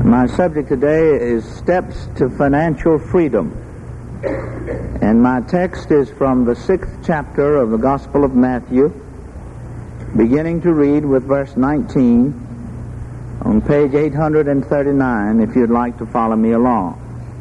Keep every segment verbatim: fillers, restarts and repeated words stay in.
My subject today is steps to financial freedom. And my text is from the sixth chapter of the Gospel of Matthew, beginning to read with verse nineteen on page eight hundred thirty-nine, if you'd like to follow me along.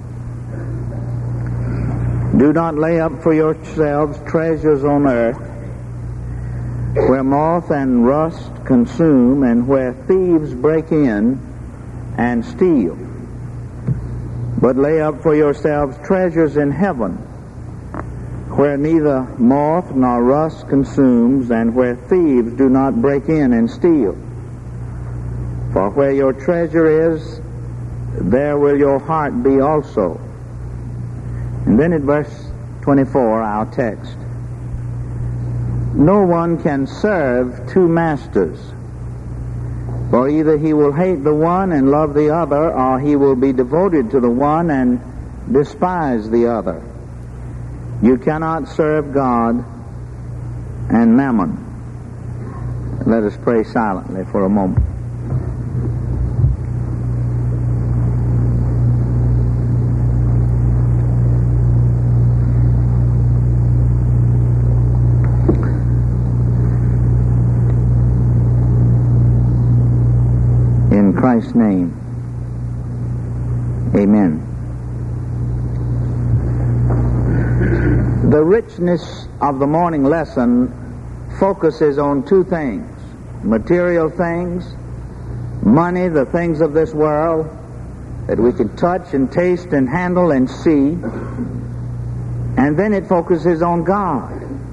Do not lay up for yourselves treasures on earth, where moth and rust consume, and where thieves break in and steal. But lay up for yourselves treasures in heaven, where neither moth nor rust consumes, and where thieves do not break in and steal. For where your treasure is, there will your heart be also. And then at verse twenty-four, our text. No one can serve two masters, for either he will hate the one and love the other, or he will be devoted to the one and despise the other. You cannot serve God and mammon. Let us pray silently for a moment. In Christ's name, amen. The richness of the morning lesson focuses on two things: material things, money, the things of this world that we can touch and taste and handle and see, and then it focuses on God.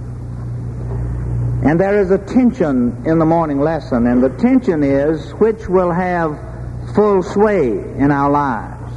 And there is a tension in the morning lesson, and the tension is which will have full sway in our lives.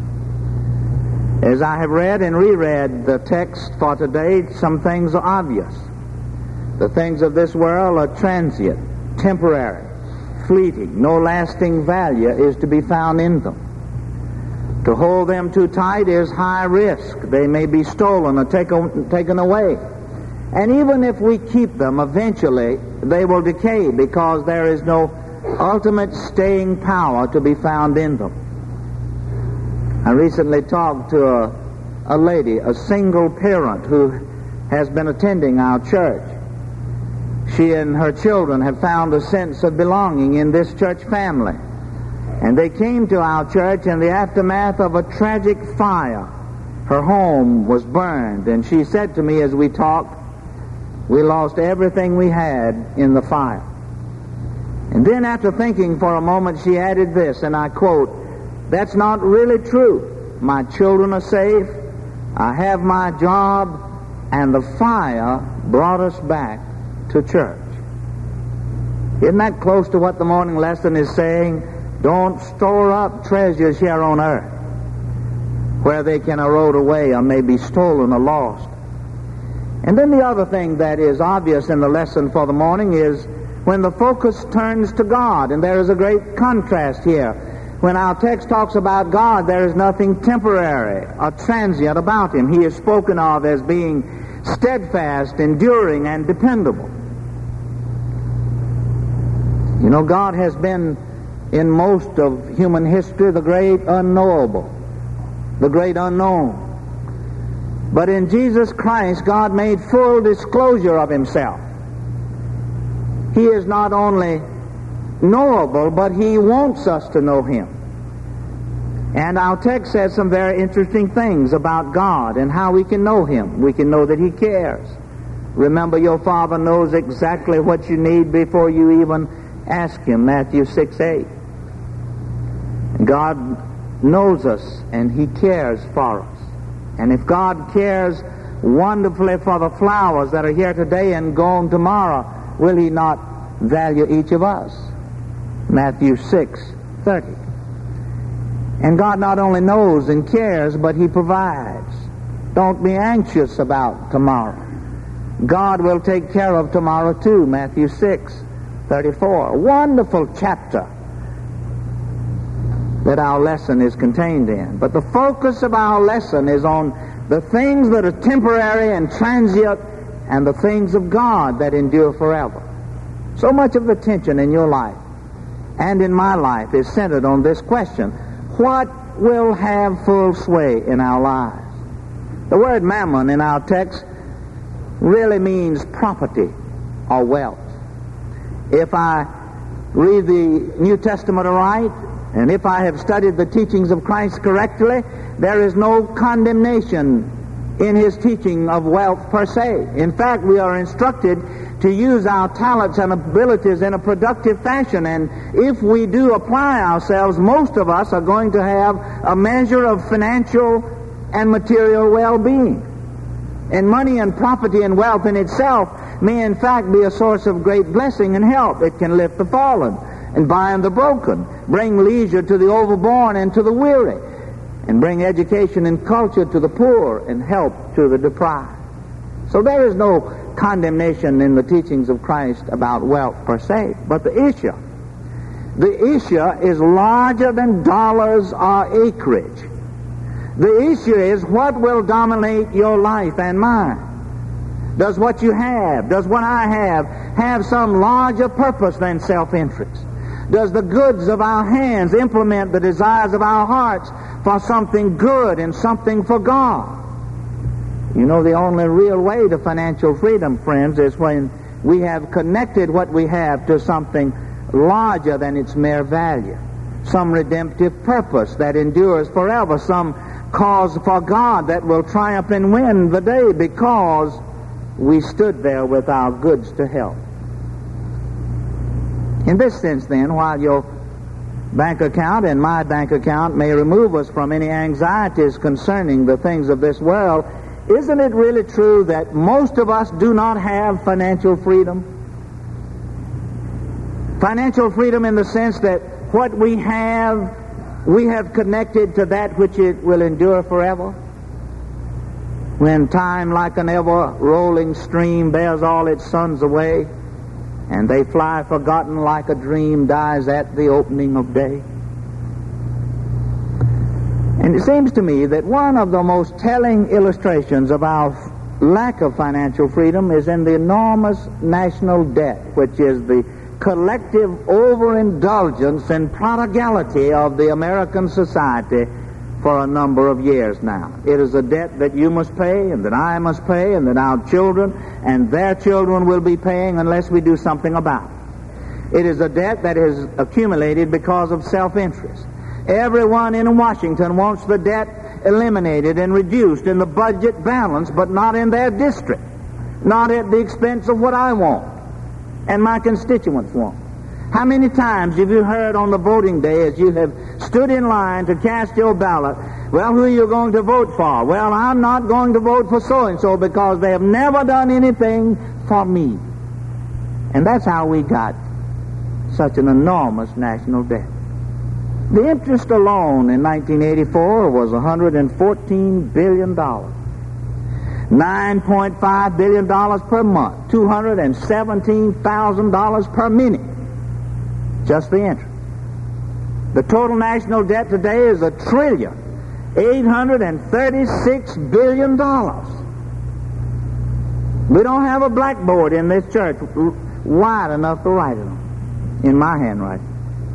As I have read and reread the text for today, some things are obvious. The things of this world are transient, temporary, fleeting. No lasting value is to be found in them. To hold them too tight is high risk. They may be stolen or taken, taken away. And even if we keep them, eventually they will decay because there is no ultimate staying power to be found in them. I recently talked to a, a lady, a single parent who has been attending our church. She and her children have found a sense of belonging in this church family. And they came to our church in the aftermath of a tragic fire. Her home was burned, and she said to me as we talked, we lost everything we had in the fire. And then after thinking for a moment, she added this, and I quote, "That's not really true. My children are safe, I have my job, and the fire brought us back to church." Isn't that close to what the morning lesson is saying? Don't store up treasures here on earth, where they can erode away or may be stolen or lost. And then the other thing that is obvious in the lesson for the morning is when the focus turns to God, and there is a great contrast here. When our text talks about God, there is nothing temporary or transient about Him. He is spoken of as being steadfast, enduring, and dependable. You know, God has been in most of human history the great unknowable, the great unknown. But in Jesus Christ, God made full disclosure of Himself. He is not only knowable, but He wants us to know Him. And our text says some very interesting things about God and how we can know Him. We can know that He cares. Remember, your Father knows exactly what you need before you even ask Him, Matthew six eight. God knows us and He cares for us. And if God cares wonderfully for the flowers that are here today and gone tomorrow, will He not value each of us? Matthew six thirty. And God not only knows and cares, but He provides. Don't be anxious about tomorrow. God will take care of tomorrow too, Matthew six thirty-four. A wonderful chapter that our lesson is contained in. But the focus of our lesson is on the things that are temporary and transient and the things of God that endure forever. So much of the tension in your life and in my life is centered on this question: what will have full sway in our lives. The word mammon in our text really means property or wealth. If I read the New Testament aright, and if I have studied the teachings of Christ correctly, there is no condemnation in his teaching of wealth per se. In fact, we are instructed to use our talents and abilities in a productive fashion, and if we do apply ourselves, most of us are going to have a measure of financial and material well-being. And money and property and wealth in itself may in fact be a source of great blessing and help. It can lift the fallen and bind the broken, bring leisure to the overborne and to the weary, and bring education and culture to the poor and help to the deprived. So there is no condemnation in the teachings of Christ about wealth per se. But the issue, the issue is larger than dollars or acreage. The issue is what will dominate your life and mine. Does what you have, does what I have, have some larger purpose than self-interest? Does the goods of our hands implement the desires of our hearts for something good and something for God? You know, the only real way to financial freedom, friends, is when we have connected what we have to something larger than its mere value, some redemptive purpose that endures forever, some cause for God that will triumph and win the day because we stood there with our goods to help. In this sense, then, while your bank account and my bank account may remove us from any anxieties concerning the things of this world, isn't it really true that most of us do not have financial freedom? Financial freedom in the sense that what we have, we have connected to that which it will endure forever. When time, like an ever-rolling stream, bears all its sons away, and they fly forgotten like a dream dies at the opening of day. And it seems to me that one of the most telling illustrations of our lack of financial freedom is in the enormous national debt, which is the collective overindulgence and prodigality of the American society for a number of years now. It is a debt that you must pay, and that I must pay, and that our children and their children will be paying unless we do something about it. It is a debt that is accumulated because of self-interest. Everyone in Washington wants the debt eliminated and reduced in the budget balance, but not in their district, not at the expense of what I want and my constituents want. How many times have you heard on the voting day as you have stood in line to cast your ballot, well, who are you going to vote for? Well, I'm not going to vote for so-and-so because they have never done anything for me. And that's how we got such an enormous national debt. The interest alone in nineteen eighty-four was one hundred fourteen billion dollars. nine point five billion dollars per month, two hundred seventeen thousand dollars per minute. Just the interest. The total national debt today is a trillion, eight hundred thirty-six billion dollars. We don't have a blackboard in this church wide enough to write it on, in my handwriting.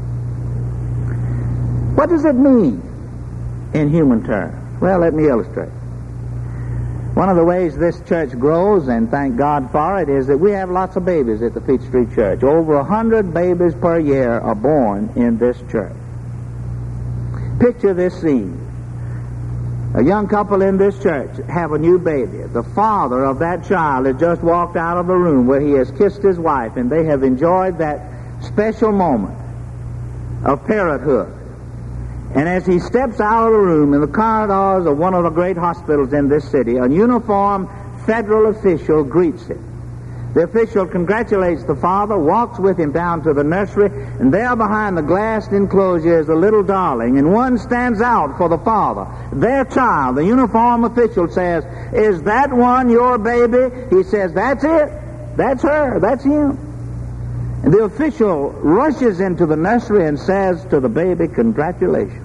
What does it mean in human terms? Well, let me illustrate. One of the ways this church grows, and thank God for it, is that we have lots of babies at the Peachtree Church. Over a hundred babies per year are born in this church. Picture this scene. A young couple in this church have a new baby. The father of that child has just walked out of the room where he has kissed his wife, and they have enjoyed that special moment of parenthood. And as he steps out of the room in the corridors of one of the great hospitals in this city, a uniformed federal official greets him. The official congratulates the father, walks with him down to the nursery, and there behind the glassed enclosure is a little darling, and one stands out for the father. Their child, the uniformed official says, "Is that one your baby?" He says, "That's it. That's her. That's him." And the official rushes into the nursery and says to the baby, "Congratulations.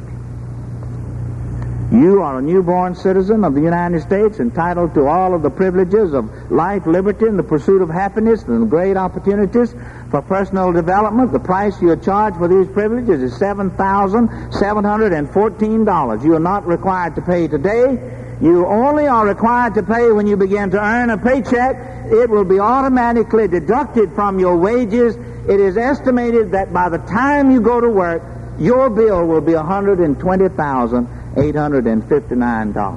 You are a newborn citizen of the United States, entitled to all of the privileges of life, liberty, and the pursuit of happiness and the great opportunities For personal development, the price you are charged for these privileges is seven thousand seven hundred fourteen dollars. You are not required to pay today. You only are required to pay when you begin to earn a paycheck. It will be automatically deducted from your wages. It is estimated that by the time you go to work, your bill will be one hundred twenty thousand eight hundred fifty-nine dollars.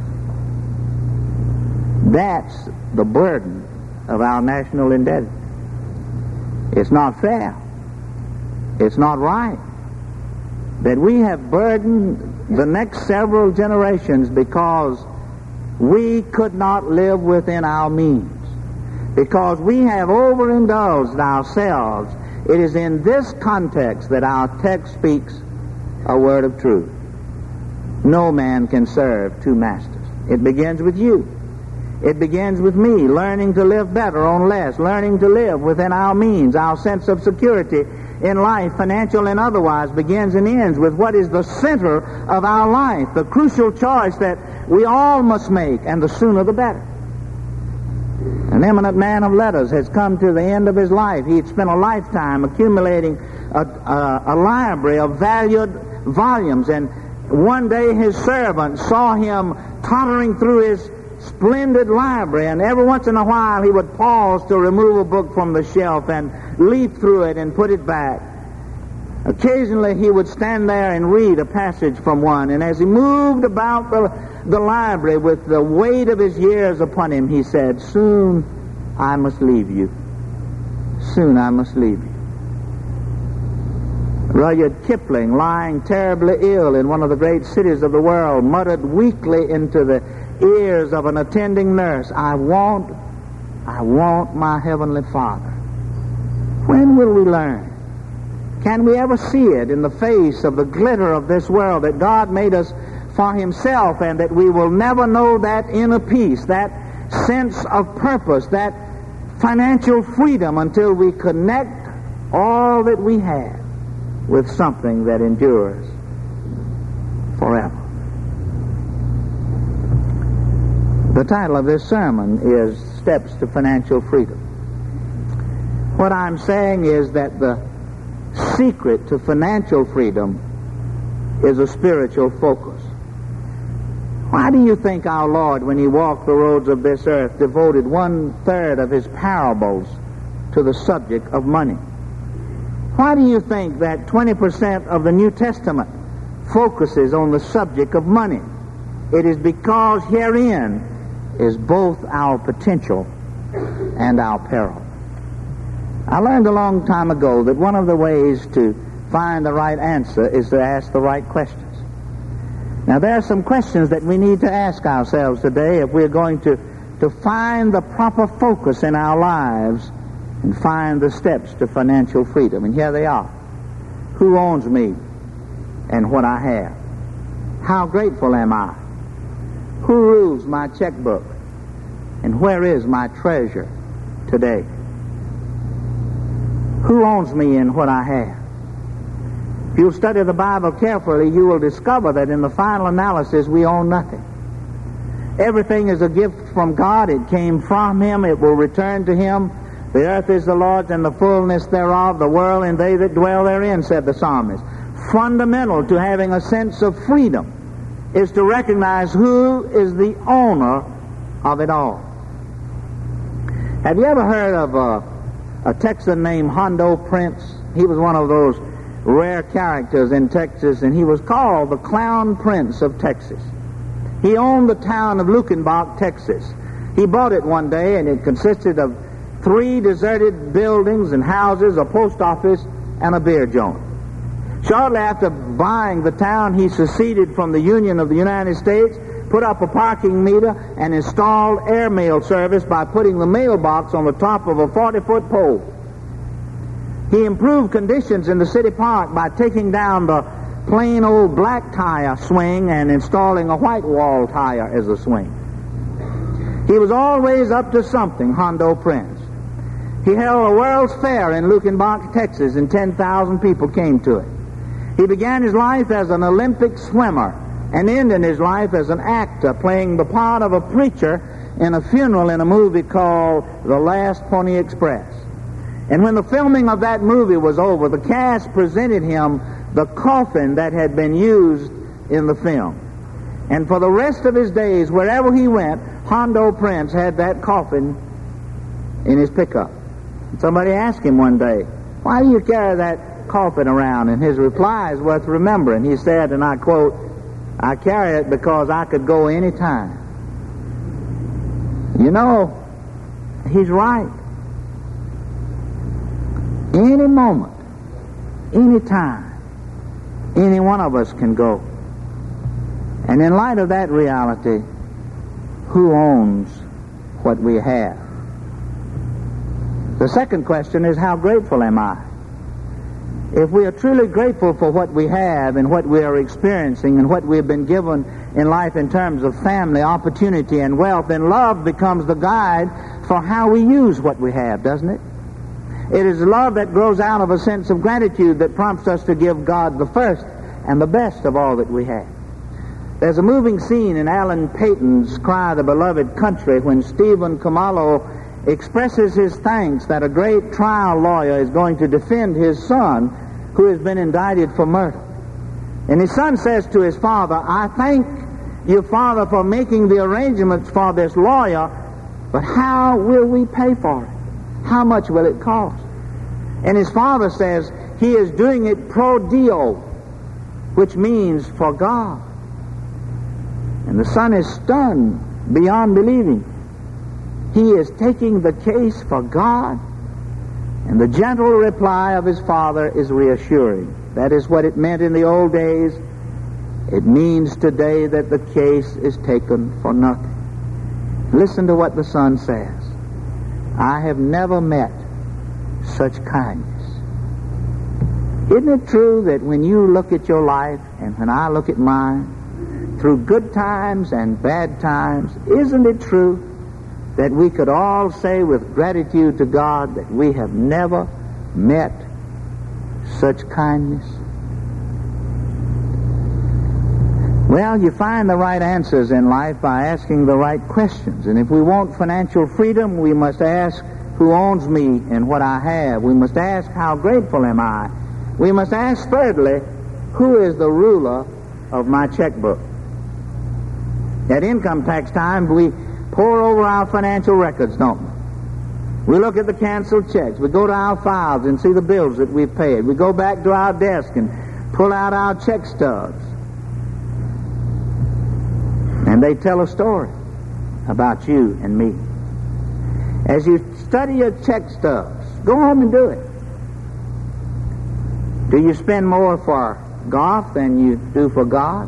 That's the burden of our national indebtedness. It's not fair. It's not right that we have burdened the next several generations because we could not live within our means, because we have overindulged ourselves. It is in this context that our text speaks a word of truth. No man can serve two masters. It begins with you. It begins with me, learning to live better on less, learning to live within our means. Our sense of security in life, financial and otherwise, begins and ends with what is the center of our life, the crucial choice that we all must make, and the sooner the better. An eminent man of letters has come to the end of his life. He had spent a lifetime accumulating a, a, a library of valued volumes, and one day his servant saw him tottering through his splendid library, and every once in a while he would pause to remove a book from the shelf and leaf through it and put it back. Occasionally he would stand there and read a passage from one, and as he moved about the, the library with the weight of his years upon him, he said, "Soon I must leave you. Soon I must leave you." Rudyard Kipling, lying terribly ill in one of the great cities of the world, muttered weakly into the ears of an attending nurse, I want, I want my Heavenly Father." When will we learn? Can we ever see it in the face of the glitter of this world that God made us for Himself, and that we will never know that inner peace, that sense of purpose, that financial freedom until we connect all that we have with something that endures forever? The title of this sermon is Steps to Financial Freedom. What I'm saying is that the secret to financial freedom is a spiritual focus. Why do you think our Lord, when He walked the roads of this earth, devoted one-third of His parables to the subject of money? Why do you think that twenty percent of the New Testament focuses on the subject of money? It is because herein is both our potential and our peril. I learned a long time ago that one of the ways to find the right answer is to ask the right questions. Now, there are some questions that we need to ask ourselves today if we're going to, to find the proper focus in our lives and find the steps to financial freedom. And here they are. Who owns me and what I have? How grateful am I? Who rules my checkbook? And where is my treasure today? Who owns me and what I have? If you'll study the Bible carefully, you will discover that in the final analysis, we own nothing. Everything is a gift from God. It came from Him. It will return to Him. The earth is the Lord's and the fullness thereof, the world and they that dwell therein, said the psalmist. Fundamental to having a sense of freedom is to recognize who is the owner of it all. Have you ever heard of a, a Texan named Hondo Prince? He was one of those rare characters in Texas, and he was called the Clown Prince of Texas. He owned the town of Luckenbach, Texas. He bought it one day, and it consisted of three deserted buildings and houses, a post office, and a beer joint. Shortly after buying the town, he seceded from the Union of the United States, put up a parking meter, and installed airmail service by putting the mailbox on the top of a forty-foot pole. He improved conditions in the city park by taking down the plain old black tire swing and installing a white wall tire as a swing. He was always up to something, Hondo Prince. He held a World's Fair in Luckenbach, Texas, and ten thousand people came to it. He began his life as an Olympic swimmer and ended his life as an actor, playing the part of a preacher in a funeral in a movie called The Last Pony Express. And when the filming of that movie was over, the cast presented him the coffin that had been used in the film. And for the rest of his days, wherever he went, Hondo Prince had that coffin in his pickup. Somebody asked him one day, "Why do you carry that coffin around?" And his reply is worth remembering. He said, and I quote, "I carry it because I could go any time." You know, he's right. Any moment, any time, any one of us can go. And in light of that reality, who owns what we have? The second question is, how grateful am I? If we are truly grateful for what we have and what we are experiencing and what we have been given in life in terms of family, opportunity, and wealth, then love becomes the guide for how we use what we have, doesn't it? It is love that grows out of a sense of gratitude that prompts us to give God the first and the best of all that we have. There's a moving scene in Alan Paton's Cry the Beloved Country when Stephen Kamalo expresses his thanks that a great trial lawyer is going to defend his son who has been indicted for murder. And his son says to his father, "I thank you, Father, for making the arrangements for this lawyer, but how will we pay for it? How much will it cost?" And his father says, "He is doing it pro Dio," which means for God. And the son is stunned beyond believing. He is taking the case for God. And the gentle reply of his father is reassuring. That is what it meant in the old days. It means today that the case is taken for nothing. Listen to what the son says. "I have never met such kindness." Isn't it true that when you look at your life and when I look at mine, through good times and bad times, isn't it true that we could all say with gratitude to God that we have never met such kindness? Well, you find the right answers in life by asking the right questions. And if we want financial freedom, we must ask, who owns me and what I have? We must ask, how grateful am I? We must ask, thirdly, who is the ruler of my checkbook? At income tax time, we pour over our financial records, don't we? We look at the canceled checks. We go to our files and see the bills that we've paid. We go back to our desk and pull out our check stubs. And they tell a story about you and me. As you study your check stubs, go home and do it. Do you spend more for golf than you do for God?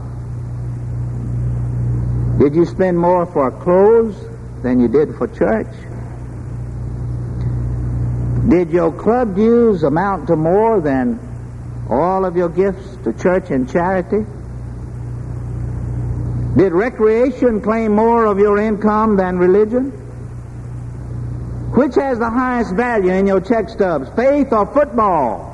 Did you spend more for clothes than you did for church? Did your club dues amount to more than all of your gifts to church and charity? Did recreation claim more of your income than religion? Which has the highest value in your check stubs, faith or football?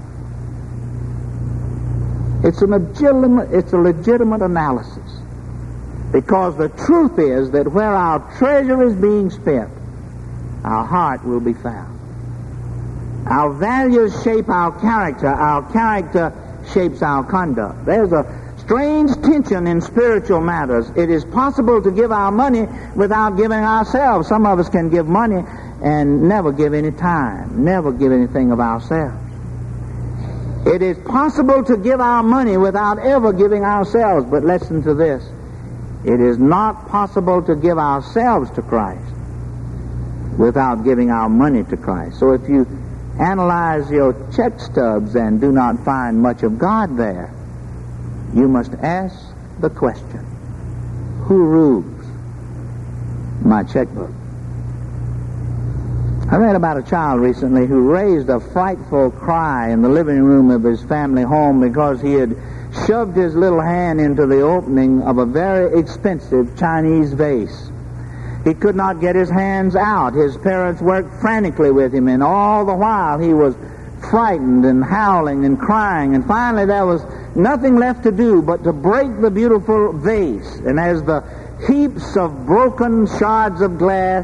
It's a legitimate, it's a legitimate analysis. Because the truth is that where our treasure is being spent, our heart will be found. Our values shape our character. Our character shapes our conduct. There's a strange tension in spiritual matters. It is possible to give our money without giving ourselves. Some of us can give money and never give any time, never give anything of ourselves. It is possible to give our money without ever giving ourselves. But listen to this. It is not possible to give ourselves to Christ without giving our money to Christ. So if you analyze your check stubs and do not find much of God there, you must ask the question, who rules my checkbook? I read about a child recently who raised a frightful cry in the living room of his family home because he had shoved his little hand into the opening of a very expensive Chinese vase. He could not get his hands out. His parents worked frantically with him, and all the while he was frightened and howling and crying. And finally there was nothing left to do but to break the beautiful vase. And as the heaps of broken shards of glass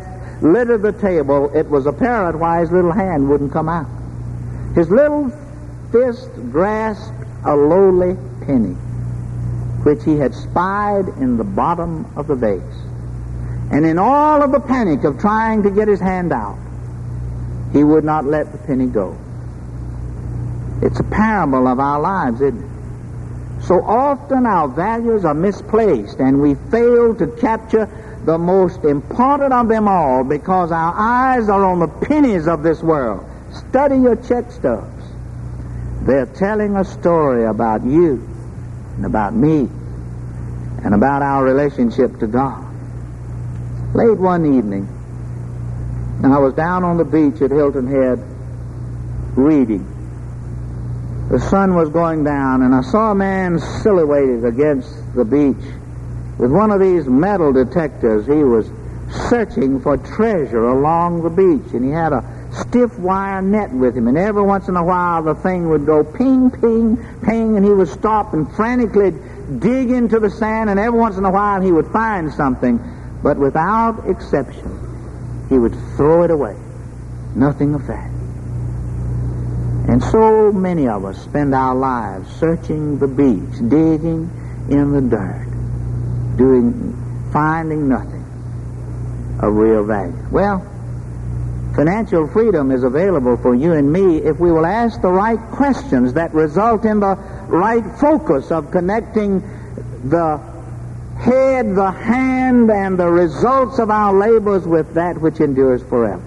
littered the table, it was apparent why his little hand wouldn't come out. His little fist grasped a lowly penny, which he had spied in the bottom of the vase. And in all of the panic of trying to get his hand out, he would not let the penny go. It's a parable of our lives, isn't it? So often our values are misplaced, and we fail to capture the most important of them all because our eyes are on the pennies of this world. Study your check stubs. They're telling a story about you and about me and about our relationship to God. Late one evening, I was down on the beach at Hilton Head reading. The sun was going down, and I saw a man silhouetted against the beach with one of these metal detectors. He was searching for treasure along the beach, and he had a stiff wire net with him, and every once in a while the thing would go ping, ping, ping, and he would stop and frantically dig into the sand, and every once in a while he would find something, but without exception he would throw it away. Nothing of value. And so many of us spend our lives searching the beach, digging in the dirt, doing, finding nothing of real value. Well, financial freedom is available for you and me if we will ask the right questions that result in the right focus of connecting the head, the hand, and the results of our labors with that which endures forever.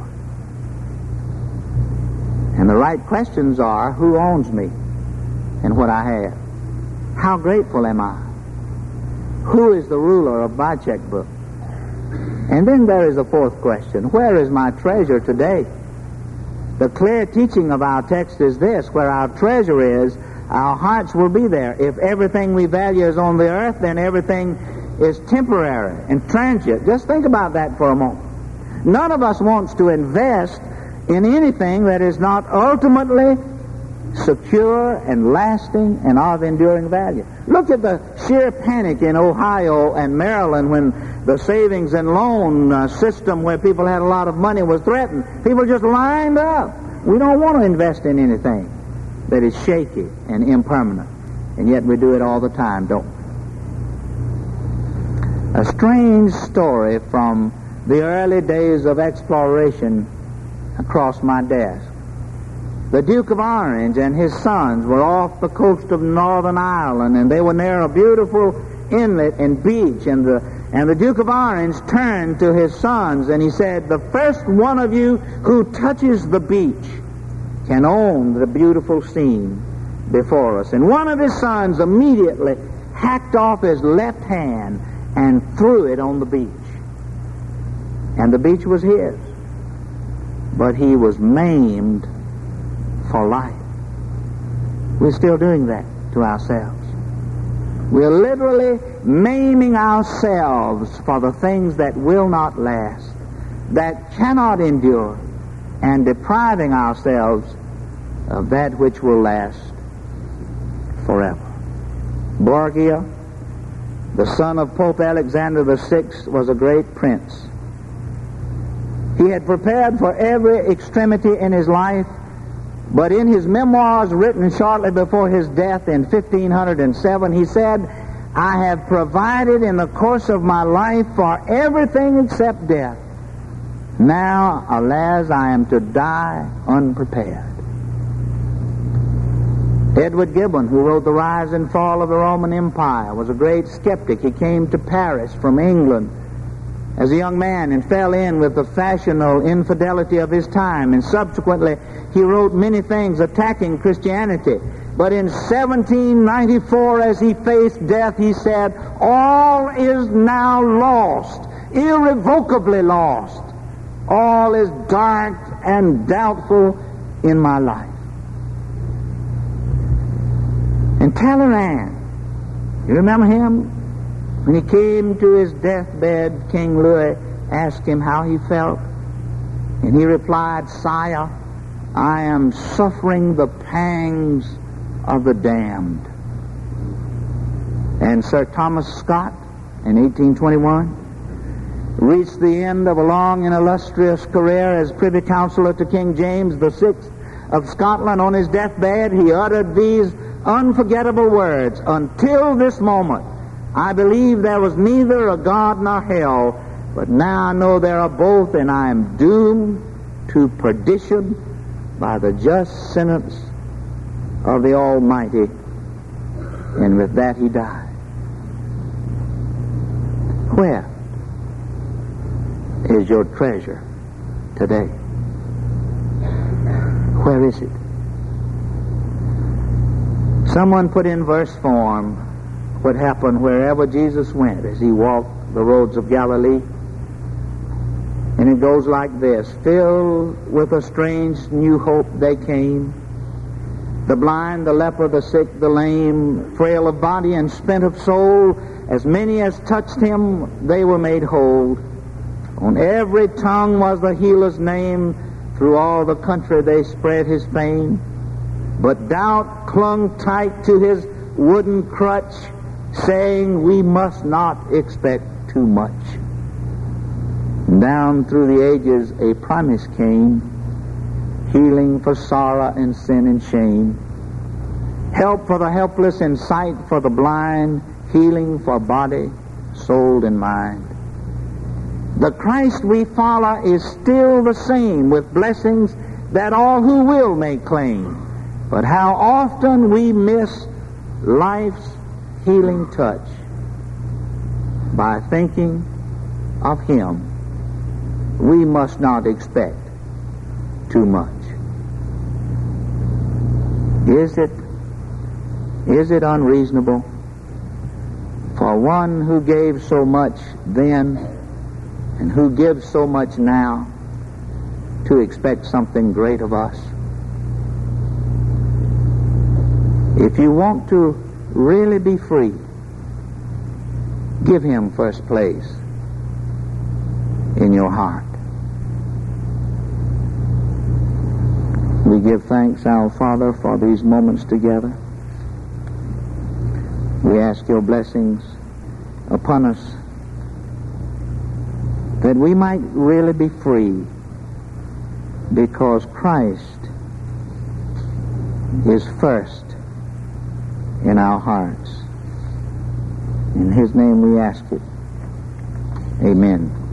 And the right questions are, who owns me and what I have? How grateful am I? Who is the ruler of my checkbook? And then there is a fourth question. Where is my treasure today? The clear teaching of our text is this: where our treasure is, our hearts will be there. If everything we value is on the earth, then everything is temporary and transient. Just think about that for a moment. None of us wants to invest in anything that is not ultimately secure and lasting and of enduring value. Look at the sheer panic in Ohio and Maryland when the savings and loan uh, system where people had a lot of money was threatened. People just lined up. We don't want to invest in anything that is shaky and impermanent, and yet we do it all the time, don't we? A strange story from the early days of exploration across my desk. The Duke of Orange and his sons were off the coast of Northern Ireland, and they were near a beautiful inlet and beach, and the and the Duke of Orange turned to his sons and he said, "The first one of you who touches the beach can own the beautiful scene before us." And one of his sons immediately hacked off his left hand and threw it on the beach. And the beach was his. But he was maimed for life. We're still doing that to ourselves. We're literally maiming ourselves for the things that will not last, that cannot endure, and depriving ourselves of that which will last forever. Borgia, the son of Pope Alexander the Sixth, was a great prince. He had prepared for every extremity in his life, but in his memoirs written shortly before his death in fifteen oh seven, he said, "I have provided in the course of my life for everything except death. Now, alas, I am to die unprepared." Edward Gibbon, who wrote The Rise and Fall of the Roman Empire, was a great skeptic. He came to Paris from England as a young man and fell in with the fashionable infidelity of his time, and subsequently he wrote many things attacking Christianity. But in seventeen ninety-four, as he faced death, he said, "All is now lost, irrevocably lost. All is dark and doubtful in my life." And Talleyrand, you remember him? When he came to his deathbed, King Louis asked him how he felt, and he replied, "Sire, I am suffering the pangs of the damned." And Sir Thomas Scott, in eighteen twenty-one, reached the end of a long and illustrious career as Privy Councillor to King James the Sixth of Scotland. On his deathbed, he uttered these unforgettable words: "Until this moment, I believed there was neither a God nor hell, but now I know there are both, and I am doomed to perdition by the just sentence of the Almighty." And with that he died. Where is your treasure today? Where is it? Someone put in verse form what happened wherever Jesus went as he walked the roads of Galilee. And it goes like this: filled with a strange new hope they came. The blind, the leper, the sick, the lame, frail of body and spent of soul, as many as touched him, they were made whole. On every tongue was the healer's name. Through all the country they spread his fame. But doubt clung tight to his wooden crutch, saying, "We must not expect too much." Down through the ages a promise came, healing for sorrow and sin and shame, help for the helpless and sight for the blind, healing for body, soul, and mind. The Christ we follow is still the same, with blessings that all who will may claim. But how often we miss life's healing touch by thinking of him. We must not expect too much. Is it, is it unreasonable for one who gave so much then and who gives so much now to expect something great of us? If you want to really be free, give him first place in your heart. We give thanks, our Father, for these moments together. We ask your blessings upon us that we might really be free, because Christ is first in our hearts. In his name we ask it. Amen.